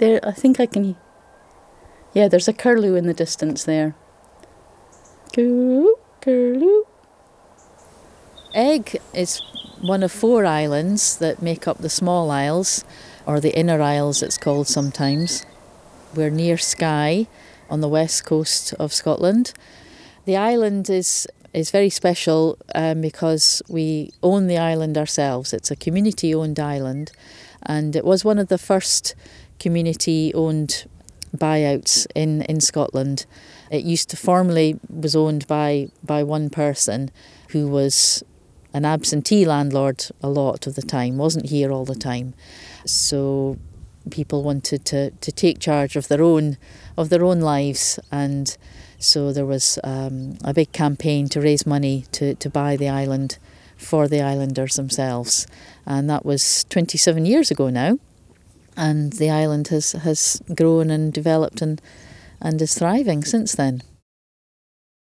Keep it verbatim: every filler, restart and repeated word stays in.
there, I think I can... Yeah, there's a curlew in the distance there. Curlew, curlew. Eigg is one of four islands that make up the Small Isles, or the Inner Isles it's called sometimes. We're near Skye on the west coast of Scotland. The island is is very special um, because we own the island ourselves. It's a community-owned island, and it was one of the first community-owned buyouts in, in Scotland. It used to formerly was owned by, by one person who was an absentee landlord a lot of the time, wasn't here all the time. So people wanted to, to take charge of their own of their own lives, and so there was um, a big campaign to raise money to, to buy the island for the islanders themselves, and that was twenty-seven years ago now, and the island has, has grown and developed and, and is thriving since then.